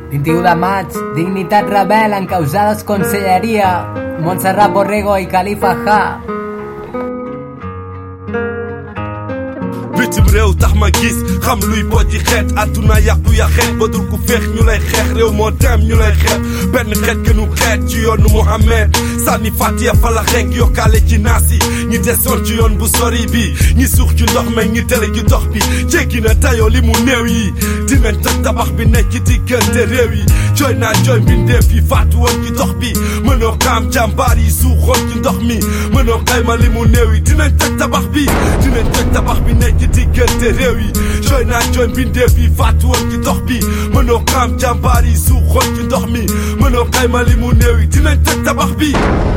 21 de maig, Dignitat Rebel encausades Conselleria, Montserrat Borrego i Khalifa H. bitim réew tax ma gis xam luy bojji xeet àdduna yàqu ya xeet ba dul ku feex ñu lay xeex réew moo dem ñu lay xeet benn xeet gënu xeet ci yoonu Muhammad sànni fàttiya fa la xeek yokkaale ci naas yi ñi desoon ci yoon bu sori bi ñi suux ci ndox meeg ñi tële ci dox bi jéggi na tayoo li mu néew yi dinañ toj tabax bi nekk ci diggante réew yi jooy naa jooy mbindeef yi faatu woon ci dox bi mënoo xam jàmbaar yi suuxoon ci ndox mi mënoo xayma li mu néew yi dinañ toj tabax bi nekk ci diggante réew yi jooy naa jooy mbindeef yi faatu woon ci dox bi mënoo xam jàmbaar yi suuxoon ci ndox mi mënoo xayma li mu néew yi dinañ toj tabax bi.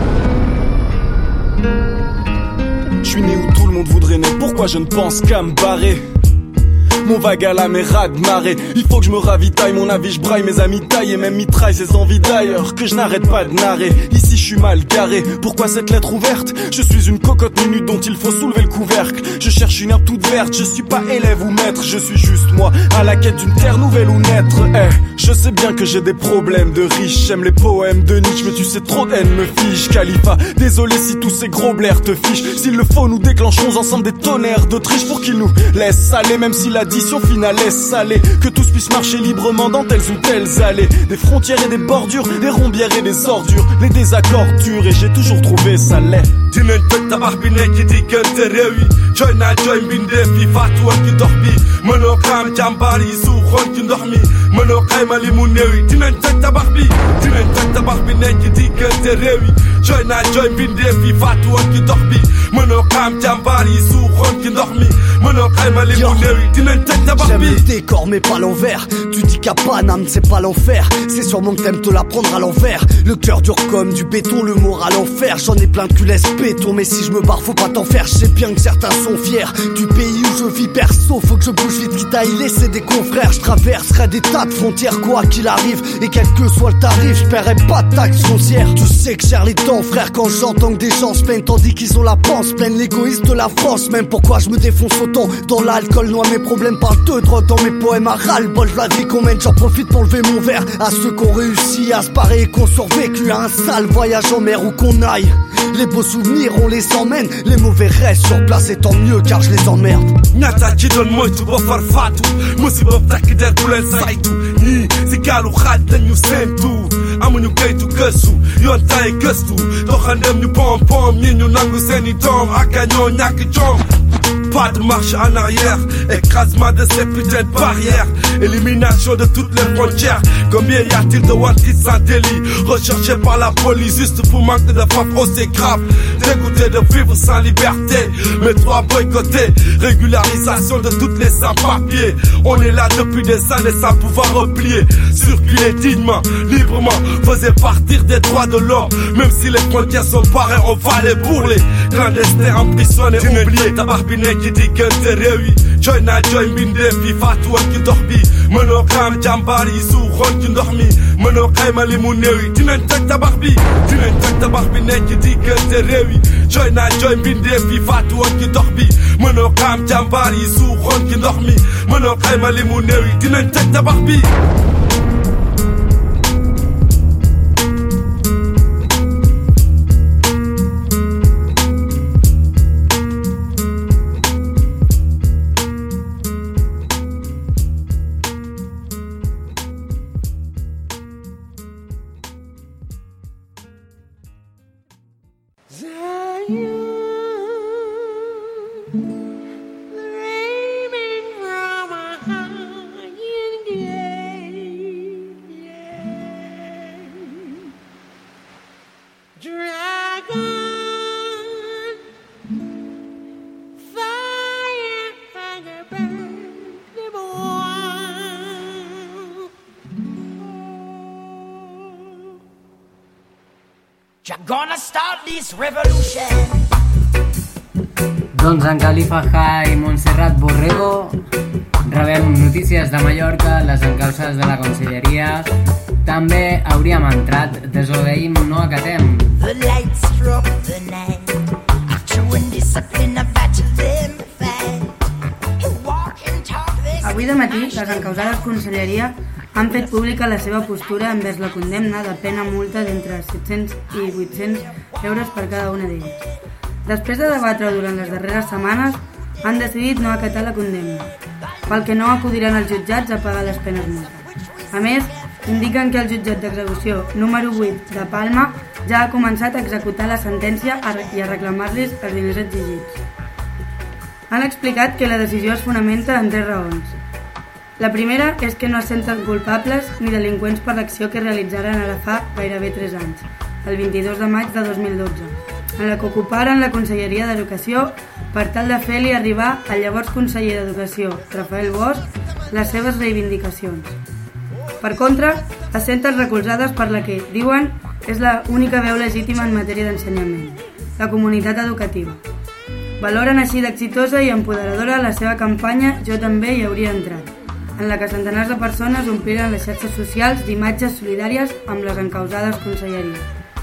Je suis né où tout le monde voudrait naître, pourquoi je ne pense qu'à me barrer? Mon vague à la mer de marée. Il faut que je me ravitaille, mon avis je braille, mes amis taillent et même mitraillent ses envies d'ailleurs. Que je n'arrête pas de narrer, ici je suis mal garé. Pourquoi cette lettre ouverte? Je suis une cocotte minute dont il faut soulever le couvercle. Je cherche une herbe toute verte, je suis pas élève ou maître. Je suis juste moi, à la quête d'une terre nouvelle où naître. Je sais bien que j'ai des problèmes de riche. J'aime les poèmes de Nietzsche, mais tu sais trop de haine me fiche. Khalifa, désolé si tous ces gros blairs te fichent. S'il le faut, nous déclenchons ensemble des tonnerres d'Autriche pour qu'ils nous laissent aller, même si l'addition finale est salée. Que tous puissent marcher librement dans telles ou telles allées. Des frontières et des bordures, des rombières et des ordures. Les désaccords durent et j'ai toujours trouvé ça laid. dinañ toj tabax bi nekk ci diggante réew yi jooy naa jooy mbindeef yi faatu woon ci dox bi mënoo xam jàmbaar yi suuxoon ci ndox mi mënoo xayma li mu néew yi dinañ toj tabax bi nekk ci diggante réew yi jooy naa jooy mbindeef yi faatu woon ci dox bi mënoo xam jàmbaar yi suuxoon ci ndox mi mënoo xayma li mu néew yi dinañ toj tabax bi. J'aime le décor mais pas l'envers. Tu dis qu'à Paname c'est pas l'enfer. C'est sûrement que t'aimes te la prendre à l'envers. Le cœur dur comme du béton, le moral en fer. J'en ai plein de cul laisse béton, mais si je me barre faut pas t'en faire. Je sais bien que certains sont fiers du pays où je vis perso. Faut que je bouge vite quitte à y laisser des confrères. Je traverserai des tas de frontières quoi qu'il arrive. Et quel que soit le tarif, je paierai pas de taxes foncières. Tu sais que j'ai les temps frère quand j'entends que des gens se plaignent tandis qu'ils ont la panse pleine. L'égoïste de la France, même pourquoi je me défonce autant. Dans l'alcool noie mes problèmes, parle de drogue dans mes poèmes à ras-le-bol de la vie qu'on mène. J'en profite pour lever mon verre à ceux qui ont réussi à se parer et qui ont survécu à un sale voyage en mer où qu'on aille. Les beaux souvenirs on les emmène, les mauvais restent sur place et tant mieux car je les emmerde. ñaata ci doon moytu ba far faatu musiba takk der bu leen saytu ñii si gaalu xaaj lañu seentu amuñu kayitu gëstu yoon tay gëstu doxandem ñu pom pom ñi ñu nangu seeni doom ak a ñoo ñàkk jom. Pas de marche en arrière, écrasement de ces putains de barrières, élimination de toutes les frontières. Combien y a-t-il de wanted sans délit, recherchés par la police juste pour manque de frappe aussi grave. Dégoûté de vivre sans liberté, mais toi boycotté, régularisation de toutes les sans-papiers. On est là depuis des années sans pouvoir replier. Circuler dignement, librement, faisait partir des droits de l'homme. Même si les frontières sont barrées, on va les bourrer. Clandestins emprisonnés, oubliés, tabac biné ci diggante réew yi jooy naa jooy mbindeef yi faatu woon ci ndox bi mënoo xam jàmbaar yi suuxoon ci ndox mi mënoo xayma li mu néew yi dinañ toj tabax bi nekk ci diggante réew yi jooy naa jooy mbindeef yi faatu woon ci ndox bi mënoo xam jàmbaar yi suuxoon ci ndox mi mënoo xayma li mu néew yi dinañ toj tabax bi. You're gonna start this revolution. Doncs en Khalifa H i Montserrat Borrego rebem notícies de Mallorca, les encauses de la Conselleria. També hauríem entrat, desobeïm, no acatem. The light struck the night. True indiscipline about them fat. Walk and talk this. Avui de matí, les encausades Conselleria han fet pública la seva postura envers la condemna de pena multa d'entre 700 i 800 euros per cada una d'elles. Després de debatre durant les darreres setmanes, han decidit no acatar la condemna, pel que no acudiran als jutjats a pagar les penes multa. A més, indiquen que el jutjat d'execució número 8 de Palma ja ha començat a executar la sentència i a reclamar-los els diners exigits. Han explicat que la decisió es fonamenta en 3 raons. La primera és que no es senten culpables ni delinqüents per l'acció que realitzaren ara fa gairebé 3 anys, el 22 de maig de 2012, en la que ocuparen la Conselleria d'Educació per tal de fer-li arribar al llavors conseller d'Educació, Rafael Bosch, les seves reivindicacions. Per contra, es senten recolzades per la que, diuen, és la única veu legítima en matèria d'ensenyament, la comunitat educativa. Valoren així d'exitosa i empoderadora la seva campanya Jo també hi hauria entrat, en la que centenars de persones ompliren les xarxes socials d'imatges solidàries amb les encausades conselleries.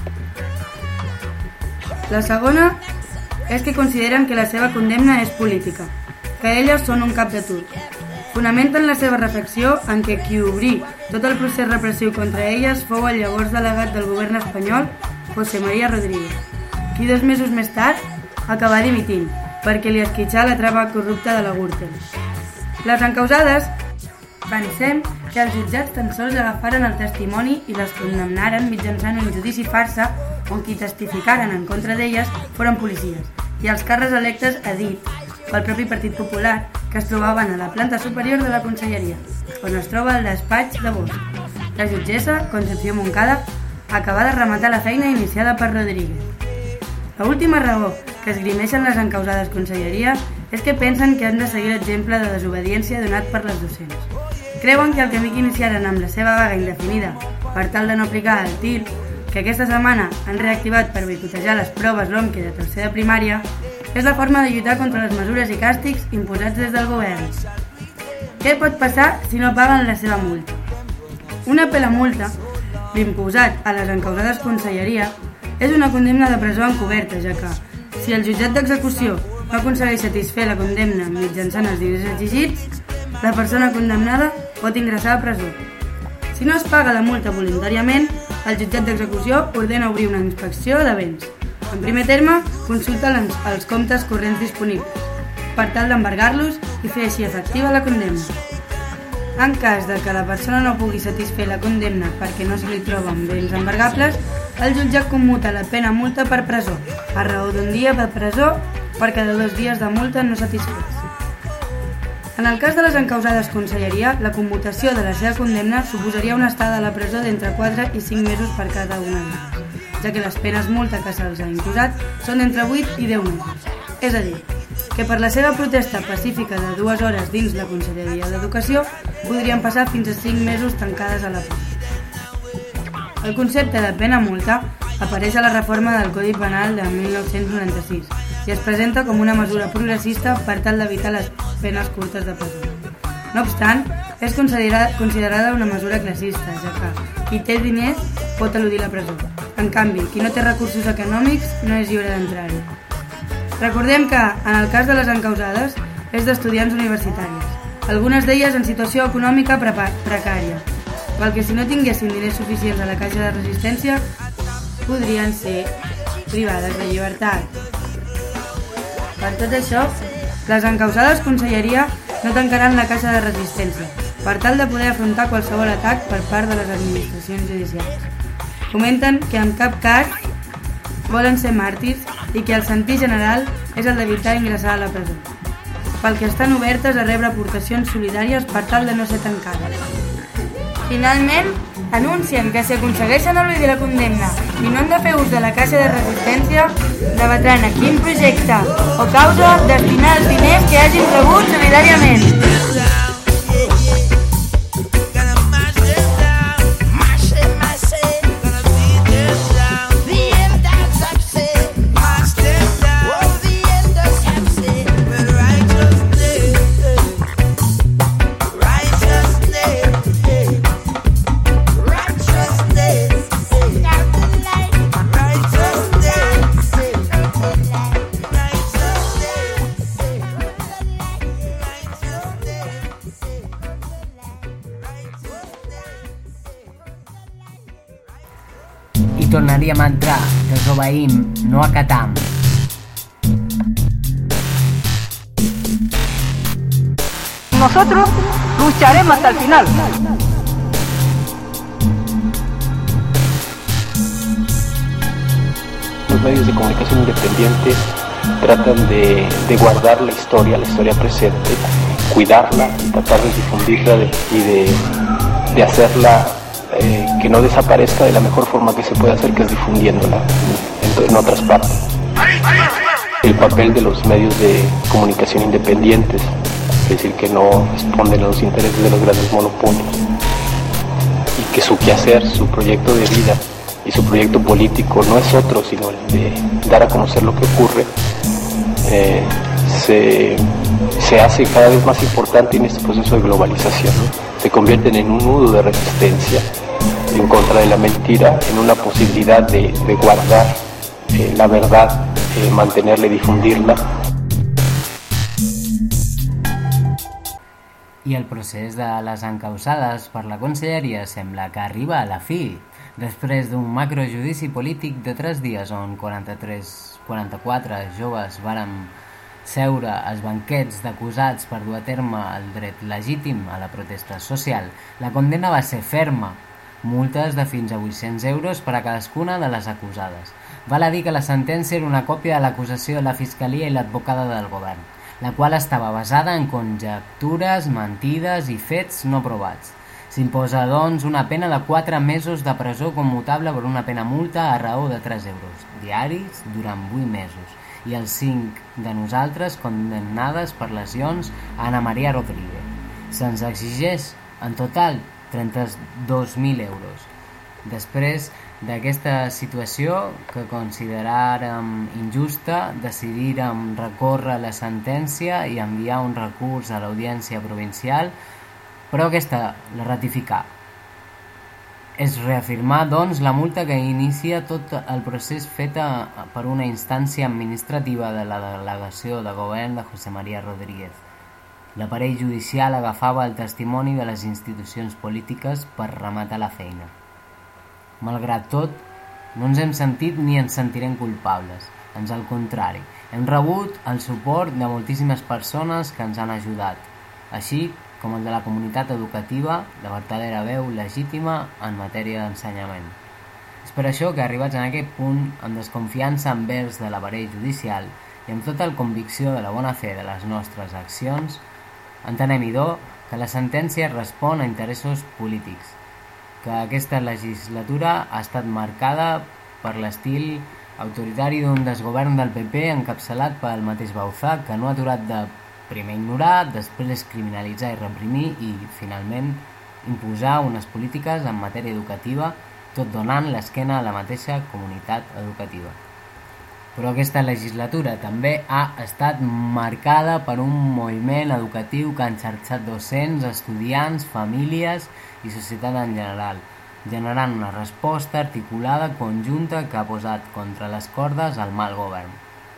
La segona és que consideren que la seva condemna és política, que elles són un cap de turc. Fonamenten la seva reflexió en que qui obrí tot el procés repressiu contra elles fou el llavors delegat del govern espanyol, José María Rodríguez, qui 2 mesos més tard acabà dimitint perquè li esquitxà la trama corrupta de la Gürtel. Les encausades pensem que els jutjats tan sols agafaren el testimoni i les condemnaren mitjançant un judici farsa on qui testificaren en contra d'elles foren policies i els càrrecs electes a dit pel propi Partit Popular que es trobaven a la planta superior de la Conselleria, on es troba el despatx de Bosch. La jutgessa, Concepció Moncada, acaba de rematar la feina iniciada per Rodríguez. L'última raó que esgrimeixen les encausades Conselleria és que pensen que han de seguir l'exemple de desobediència donat per les docents. Creuen que el camí que iniciaren amb la seva vaga indefinida per tal de no aplicar el TIR, que aquesta setmana han reactivat per boicotejar les proves LOMQUE de tercera primària, és la forma de lluitar contra les mesures i càstigs imposats des del govern. Què pot passar si no paguen la seva multa? Una pelamulta, l'imposat a les encausades Conselleria, és una condemna de presó encoberta, ja que, si el jutjat d'execució no aconsegueix satisfer la condemna mitjançant els diners exigits, la persona condemnada pot ingressar a presó. Si no es paga la multa voluntàriament, el jutjat d'execució ordena obrir una inspecció de béns. En primer terme, consulta els comptes corrents disponibles, per tal d'embargar-los i fer així efectiva la condemna. En cas de que la persona no pugui satisfer la condemna perquè no se li troben béns embargables, el jutjat commuta la pena multa per presó, a raó d'un dia de presó per cada 2 dies de multa no satisfets. En el cas de les encausades Conselleria, la commutació de la seva condemna suposaria una estada a la presó d'entre 4 i 5 mesos per cada una d'elles, ja que les penes multa que se'ls ha imposat són d'entre 8 i 10 mesos. És a dir, que per la seva protesta pacífica de 2 hores dins la Conselleria d'Educació podrien passar fins a 5 mesos tancades a la presó. El concepte de pena multa apareix a la reforma del Codi Penal de 1996 i es presenta com una mesura progressista per tal d'evitar les penes curtes de presó. No obstant, és considerada una mesura classista, ja que qui té diners pot eludir la presó. En canvi, qui no té recursos econòmics no és lliure d'entrar-hi. Recordem que, en el cas de les encausades, és d'estudiants universitàries, algunes d'elles en situació econòmica precària, pel que si no tinguessin diners suficients a la caixa de resistència, podrien ser privades de llibertat. Per tot això, les encausades Conselleria no tancaran la caixa de resistència, per tal de poder afrontar qualsevol atac per part de les administracions judicials. Comenten que en cap cas volen ser màrtirs i que el sentir general és el d'evitar ingressar a la presó, pel que estan obertes a rebre aportacions solidàries per tal de no ser tancades. Finalment, anuncien que si aconsegueixen eludir la condemna i no han de fer ús de la caixa de resistència, debatran a quin projecte o causa destinar els diners que hagin rebut solidàriament. tornaríem a entrar, desobeïm, no acatam. Nosotros lucharemos hasta el final. Los medios de comunicación independientes tratan de guardar la historia presente, cuidarla y tratar de difundirla y de hacerla que no desaparezca de la mejor forma que se puede hacer, que es difundiéndola en otras partes. El papel de los medios de comunicación independientes, es decir, que no responden a los intereses de los grandes monopolios y que su quehacer, su proyecto de vida y su proyecto político no es otro sino el de dar a conocer lo que ocurre, se hace cada vez más importante en este proceso de globalización, ¿no? Se convierten en un nudo de resistencia en contra de la mentira, en una posibilidad de guardar la verdad, mantenerla y difundirla. I el procés de les encausades per la conselleria sembla que arriba a la fi. Després d'un macrojudici polític de 3 dies on 44 joves varen seure als banquets d'acusats per dur a terme el dret legítim a la protesta social, la condemna va ser ferma, multes de fins a 800 euros per a cadascuna de les acusades. Val a dir que la sentència era una còpia de l'acusació de la Fiscalia i l'advocada del govern, la qual estava basada en conjectures, mentides i fets no provats. S'imposa, doncs, una pena de 4 mesos de presó commutable per una pena multa a raó de 3 euros diaris durant 8 mesos i els 5 de nosaltres condemnades per lesions a Ana Maria Rodríguez. Se'ns exigeix, en total, 32.000 euros. Després d'aquesta situació, que consideràrem injusta, decidírem recórrer la sentència i enviar un recurs a l'Audiència Provincial, però aquesta la ratificà. És reafirmar, doncs, la multa que inicia tot el procés feta per una instància administrativa de la delegació de govern de José María Rodríguez. L'aparell judicial agafava el testimoni de les institucions polítiques per rematar la feina. Malgrat tot, no ens hem sentit ni ens sentirem culpables. Ans al contrari, hem rebut el suport de moltíssimes persones que ens han ajudat, així com el de la comunitat educativa, de vertadera veu legítima en matèria d'ensenyament. És per això que, arribats en aquest punt, amb desconfiança envers de l'aparell judicial i amb tota la convicció de la bona fe de les nostres accions, entenem, idò, que la sentència respon a interessos polítics, que aquesta legislatura ha estat marcada per l'estil autoritari d'un desgovern del PP encapçalat pel mateix Bauzá, que no ha aturat de primer ignorar, després criminalitzar i reprimir i, finalment, imposar unes polítiques en matèria educativa, tot donant l'esquena a la mateixa comunitat educativa. Però aquesta legislatura també ha estat marcada per un moviment educatiu que ha enxarxat docents, estudiants, famílies i societat en general, generant una resposta articulada conjunta que ha posat contra les cordes el mal govern.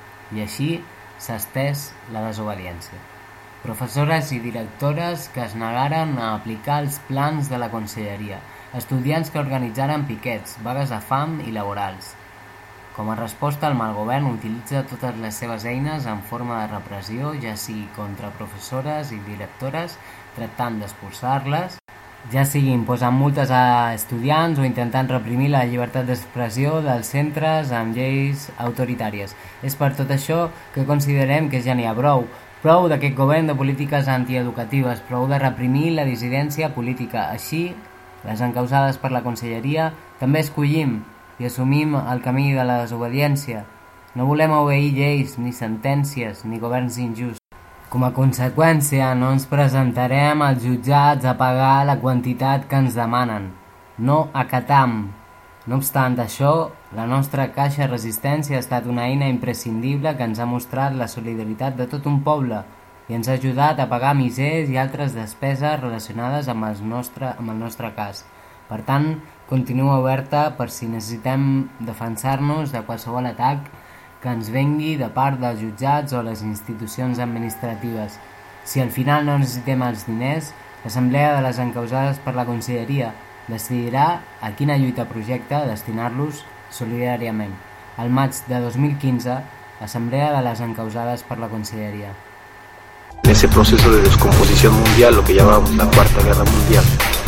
I així s'ha estès la desobediència. Professores i directores que es negaren a aplicar els plans de la conselleria, estudiants que organitzaren piquets, vagues de fam i laborals. Com a resposta, el mal govern utilitza totes les seves eines en forma de repressió, ja sigui contra professores i directores, tractant d'expulsar-les, ja sigui imposant multes a estudiants o intentant reprimir la llibertat d'expressió dels centres amb lleis autoritàries. És per tot això que considerem que ja n'hi ha prou d'aquest govern de polítiques antieducatives, prou de reprimir la dissidència política. Així, les encausades per la conselleria també escollim i assumim el camí de la desobediència. No volem obeir lleis, ni sentències, ni governs injusts. Com a conseqüència, no ens presentarem als jutjats a pagar la quantitat que ens demanen. No acatam. No obstant això, la nostra caixa de resistència ha estat una eina imprescindible que ens ha mostrat la solidaritat de tot un poble i ens ha ajudat a pagar misers i altres despeses relacionades amb el nostre cas. Per tant, continua oberta per si necessitem defensar-nos de qualsevol atac que ens vengui de part dels jutjats o les institucions administratives. Si al final no necessitem els diners, l'Assemblea de les Encausades per la Conselleria decidirà a quina lluita projecte destinar-los solidàriament. Al maig de 2015, Assemblea de les encausades per la Conselleria. En ese proceso de descomposición mundial, lo que llamamos la Cuarta Guerra Mundial,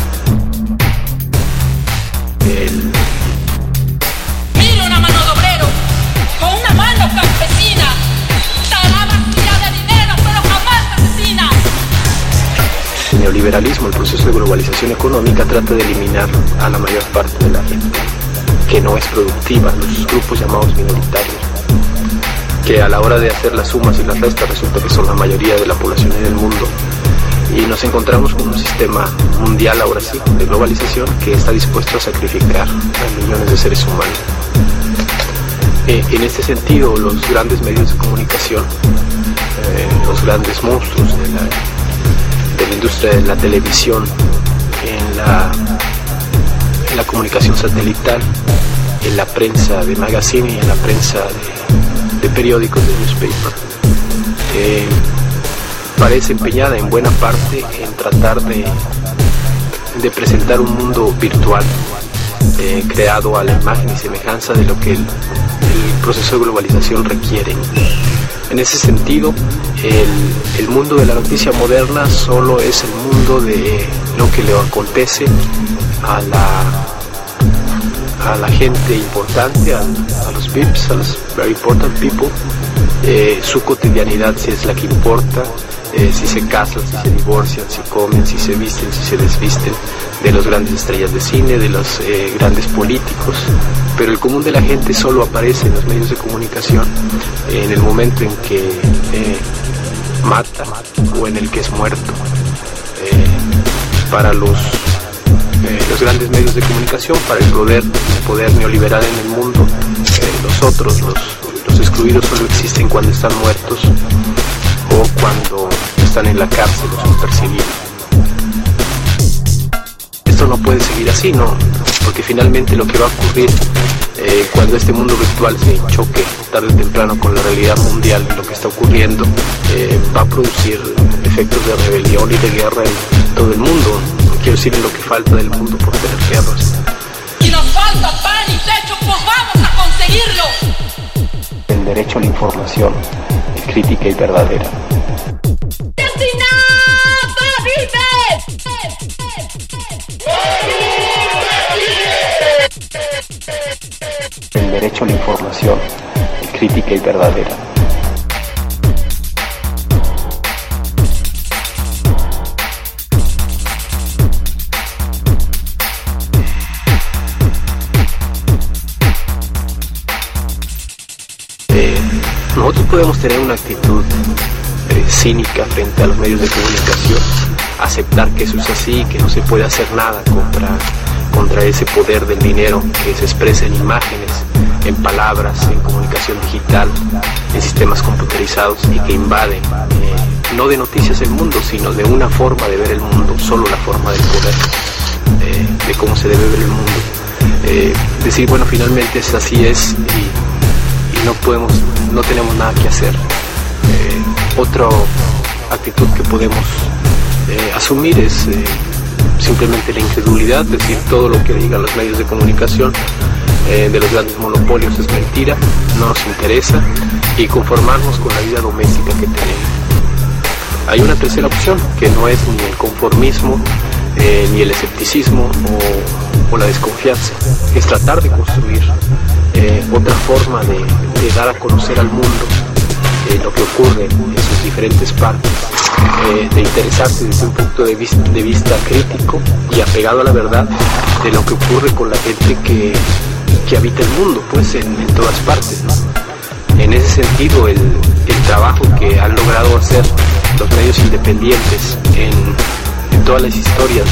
Mira una mano de obrero con una mano campesina, estará vacía de dinero pero jamás asesina. El neoliberalismo, el proceso de globalización económica, trata de eliminar a la mayor parte de la gente que no es productiva, los grupos llamados minoritarios, que a la hora de hacer las sumas y las restas resulta que son la mayoría de la población en el mundo. Y nos encontramos con un sistema mundial, ahora sí, de globalización, que está dispuesto a sacrificar a millones de seres humanos. En este sentido, los grandes medios de comunicación, los grandes monstruos de la industria de la televisión, en la comunicación satelital, en la prensa de magazine y en la prensa de periódicos, de newspaper, parece empeñada en buena parte en tratar de presentar un mundo virtual creado a la imagen y semejanza de lo que el proceso de globalización requiere. En ese sentido, el mundo de la noticia moderna solo es el mundo de lo que le acontece a la gente importante, a los VIPs, a los very important people, su cotidianidad si es la que importa, si se casan, si se divorcian, si comen, si se visten, si se desvisten, de las grandes estrellas de cine, de los grandes políticos. Pero el común de la gente solo aparece en los medios de comunicación en el momento en que mata o en el que es muerto. Para los grandes medios de comunicación, para el poder neoliberal en el mundo, los excluidos solo existen cuando están muertos o cuando están en la cárcel o son perseguidos. Esto no puede seguir así, ¿no? Porque finalmente lo que va a ocurrir cuando este mundo virtual se choque tarde o temprano con la realidad mundial, lo que está ocurriendo va a producir efectos de rebelión y de guerra en todo el mundo. Quiero decir, en lo que falta del mundo por tener guerras. Y nos falta pan y techo, pues vamos a conseguirlo. El derecho a la información crítica y verdadera. El derecho a la información crítica y verdadera. Nosotros podemos tener una actitud cínica frente a los medios de comunicación, aceptar que eso es así, que no se puede hacer nada contra ese poder del dinero que se expresa en imágenes, en palabras, en comunicación digital, en sistemas computerizados y que invade no de noticias el mundo, sino de una forma de ver el mundo, solo la forma del poder, de cómo se debe ver el mundo. Decir, bueno, finalmente es así es y no tenemos nada que hacer. Otra actitud que podemos asumir es simplemente la incredulidad, decir todo lo que digan los medios de comunicación de los grandes monopolios es mentira, no nos interesa, y conformarnos con la vida doméstica que tenemos. Hay una tercera opción que no es ni el conformismo ni el escepticismo o la desconfianza, es tratar de construir otra forma de dar a conocer al mundo lo que ocurre en sus diferentes partes, de interesarse desde un punto de vista crítico y apegado a la verdad de lo que ocurre con la gente que habita el mundo, pues en todas partes, ¿no? En ese sentido, el trabajo que han logrado hacer los medios independientes en todas las historias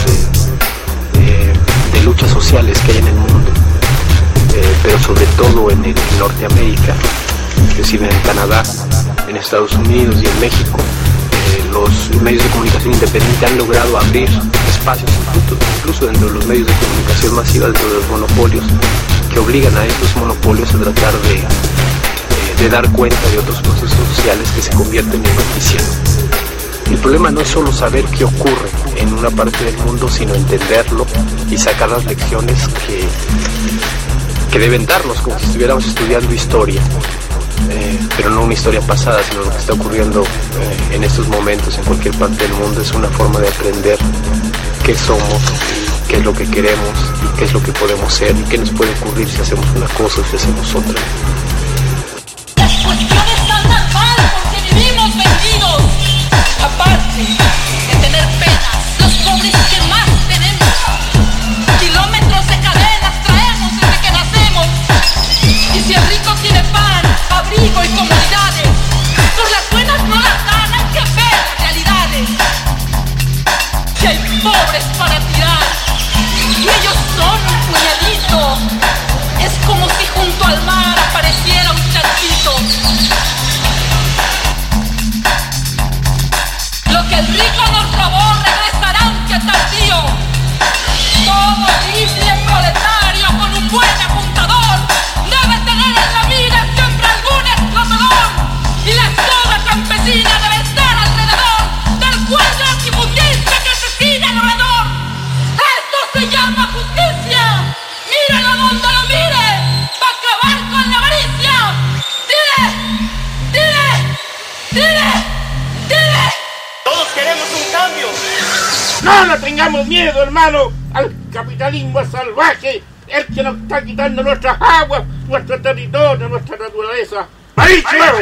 de luchas sociales que hay en el mundo, pero sobre todo en Norteamérica, es decir, en Canadá, en Estados Unidos y en México, los medios de comunicación independientes han logrado abrir espacios, incluso dentro de los medios de comunicación masiva, dentro de los monopolios, que obligan a estos monopolios a tratar de dar cuenta de otros procesos sociales que se convierten en noticias. El problema no es solo saber qué ocurre en una parte del mundo, sino entenderlo y sacar las lecciones que deben darnos, como si estuviéramos estudiando historia, pero no una historia pasada, sino lo que está ocurriendo en estos momentos en cualquier parte del mundo. Es una forma de aprender qué somos, qué es lo que queremos, y qué es lo que podemos ser, y qué nos puede ocurrir si hacemos una cosa o si hacemos otra. Las cuestiones andan mal porque vivimos vendidos. Aparte de tener penas, los pobres que más tenemos, kilómetros de cadenas traemos desde que nacemos. Y si el rico tiene pan, abrigo y comodidades, por las buenas no las dan, hay que ver las realidades. Si hay pobres para tirar y ellos son un puñadito, es como si junto al mar apareciera un charquito. Lo que el rico nos robó regresará aunque tardío. Todo libre proletario con un buen apuntador debe tener en la vida siempre algún explotador, y la escoba campesina debe estar alrededor del cuello antifutista que asesina al orador. ¡Esto se llama justicia! ¡Míralo donde lo mire! ¡Va a acabar con la avaricia! ¡Tire! ¡Tire! ¡Tire! ¡Tire! Todos queremos un cambio. No le tengamos miedo, hermano, al capitalismo salvaje, el que nos está quitando nuestras aguas, nuestro territorio, nuestra naturaleza. ¡Mauricio!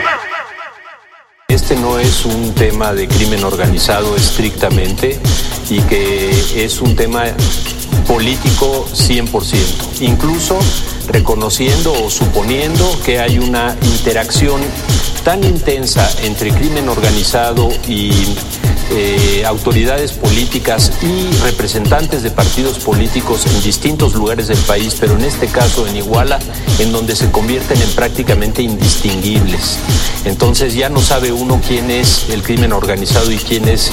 Este no es un tema de crimen organizado estrictamente, y que es un tema político 100%, incluso reconociendo o suponiendo que hay una interacción tan intensa entre crimen organizado y autoridades políticas y representantes de partidos políticos en distintos lugares del país, pero en este caso en Iguala, en donde se convierten en prácticamente indistinguibles. Entonces ya no sabe uno quién es el crimen organizado y quién es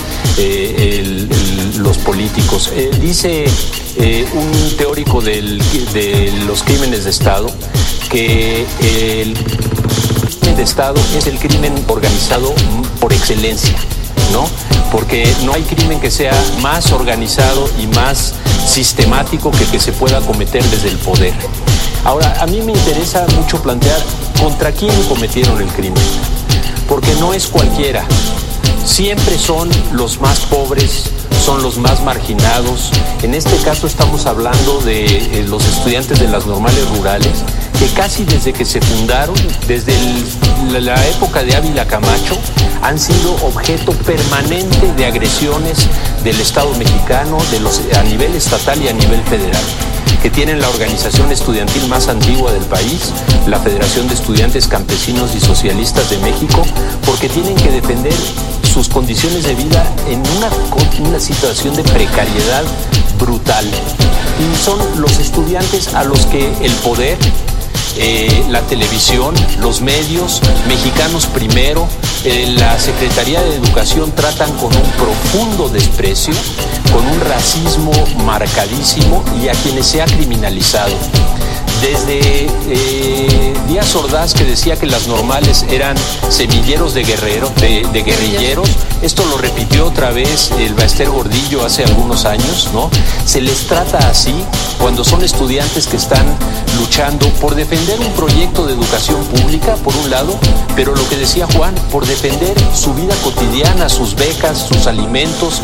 los políticos. Dice un teórico de los crímenes de Estado que el crimen de Estado es el crimen organizado por excelencia, ¿no? Porque no hay crimen que sea más organizado y más sistemático que se pueda cometer desde el poder. Ahora, a mí me interesa mucho plantear contra quién cometieron el crimen, porque no es cualquiera. Siempre son los más pobres, son los más marginados. En este caso estamos hablando de los estudiantes de las normales rurales, que casi desde que se fundaron, desde la época de Ávila Camacho, han sido objeto permanente de agresiones del Estado mexicano, a nivel estatal y a nivel federal, que tienen la organización estudiantil más antigua del país, la Federación de Estudiantes Campesinos y Socialistas de México, porque tienen que defender sus condiciones de vida en una situación de precariedad brutal. Y son los estudiantes a los que el poder, la televisión, los medios, Mexicanos Primero, la Secretaría de Educación tratan con un profundo desprecio, con un racismo marcadísimo, y a quienes se ha criminalizado. Desde Díaz Ordaz, que decía que las normales eran semilleros de guerrilleros, esto lo repitió otra vez el Baester Gordillo hace algunos años, ¿no? Se les trata así cuando son estudiantes que están luchando por defender un proyecto de educación pública, por un lado, pero lo que decía Juan, por defender su vida cotidiana, sus becas, sus alimentos.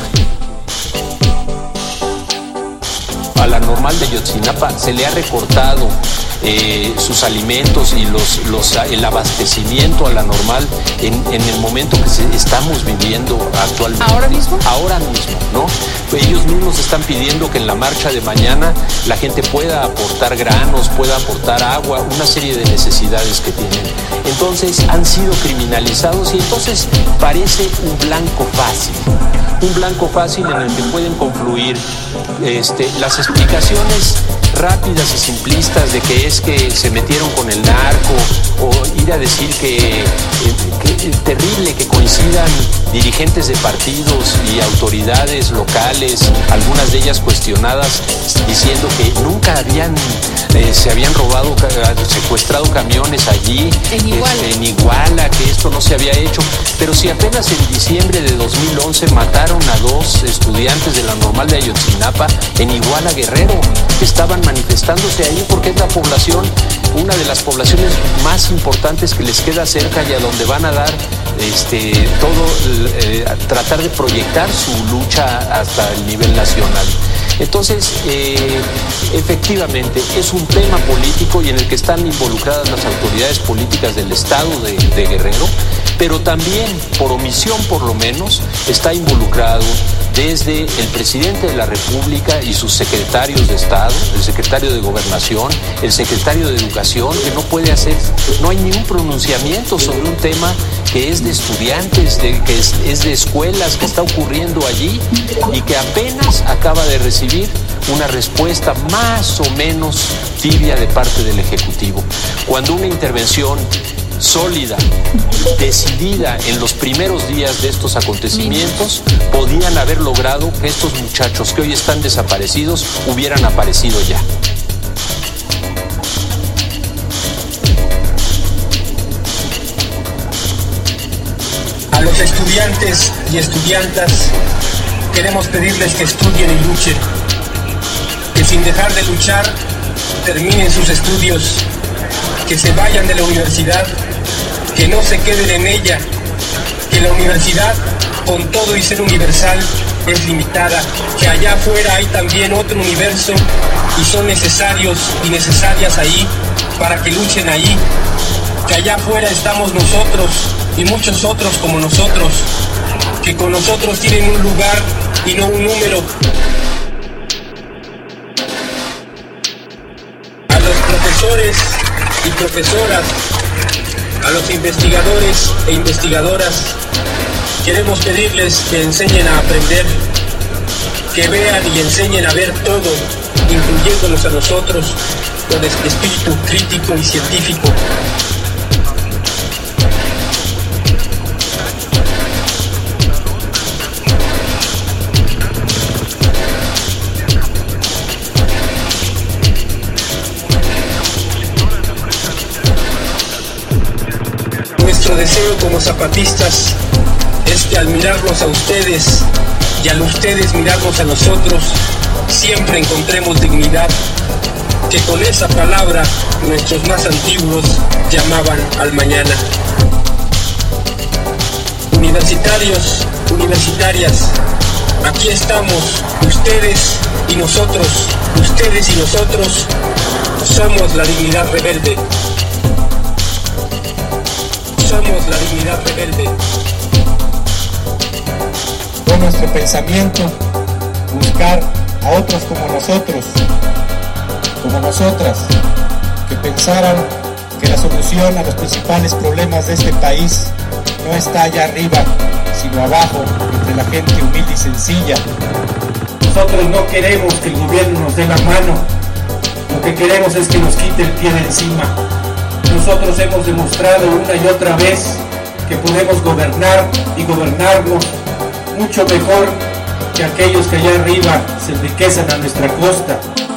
A la normal de Yotzinapa se le ha recortado sus alimentos y el abastecimiento a la normal en el momento que estamos viviendo actualmente. ¿Ahora mismo? Ahora mismo, ¿no? Ellos mismos están pidiendo que en la marcha de mañana la gente pueda aportar granos, pueda aportar agua, una serie de necesidades que tienen. Entonces han sido criminalizados, y entonces parece un blanco fácil en el que pueden confluir las explicaciones rápidas y simplistas de que es que se metieron con el narco, o ir a decir que es terrible que coincidan dirigentes de partidos y autoridades locales, algunas de ellas cuestionadas, diciendo que nunca habían se habían robado, secuestrado camiones allí, en Iguala, que esto no se había hecho. Pero si apenas en diciembre de 2011 mataron a 2 estudiantes de la Normal de Ayotzinapa en Iguala, Guerrero, que estaban manifestándose ahí porque es la población, una de las poblaciones más importantes que les queda cerca y a donde van a dar tratar de proyectar su lucha hasta el nivel nacional. Entonces, efectivamente, es un tema político y en el que están involucradas las autoridades políticas del Estado de Guerrero, pero también, por omisión por lo menos, está involucrado desde el presidente de la República y sus secretarios de Estado, el secretario de Gobernación, el secretario de Educación, que no hay ningún pronunciamiento sobre un tema que es de estudiantes, que es de escuelas, que está ocurriendo allí y que apenas acaba de recibir una respuesta más o menos tibia de parte del Ejecutivo. Cuando una intervención sólida, decidida en los primeros días de estos acontecimientos, podían haber logrado que estos muchachos que hoy están desaparecidos hubieran aparecido ya. A los estudiantes y estudiantas queremos pedirles que estudien y luchen, que sin dejar de luchar terminen sus estudios, que se vayan de la universidad, que no se queden en ella, que la universidad, con todo y ser universal, es limitada, que allá afuera hay también otro universo y son necesarios y necesarias ahí para que luchen ahí, que allá afuera estamos nosotros y muchos otros como nosotros, que con nosotros tienen un lugar y no un número. A los profesores y profesoras, a los investigadores e investigadoras, queremos pedirles que enseñen a aprender, que vean y enseñen a ver todo, incluyéndonos a nosotros con espíritu crítico y científico. Nuestro deseo como zapatistas es que al mirarnos a ustedes y al ustedes mirarnos a nosotros, siempre encontremos dignidad, que con esa palabra nuestros más antiguos llamaban al mañana. Universitarios, universitarias, aquí estamos, ustedes y nosotros somos la dignidad rebelde. Somos la dignidad rebelde. Con nuestro pensamiento, buscar a otros como nosotros, como nosotras, que pensaran que la solución a los principales problemas de este país no está allá arriba, sino abajo, entre la gente humilde y sencilla. Nosotros no queremos que el gobierno nos dé la mano, lo que queremos es que nos quite el pie de encima. Nosotros hemos demostrado una y otra vez que podemos gobernar y gobernarnos mucho mejor que aquellos que allá arriba se enriquecen a nuestra costa.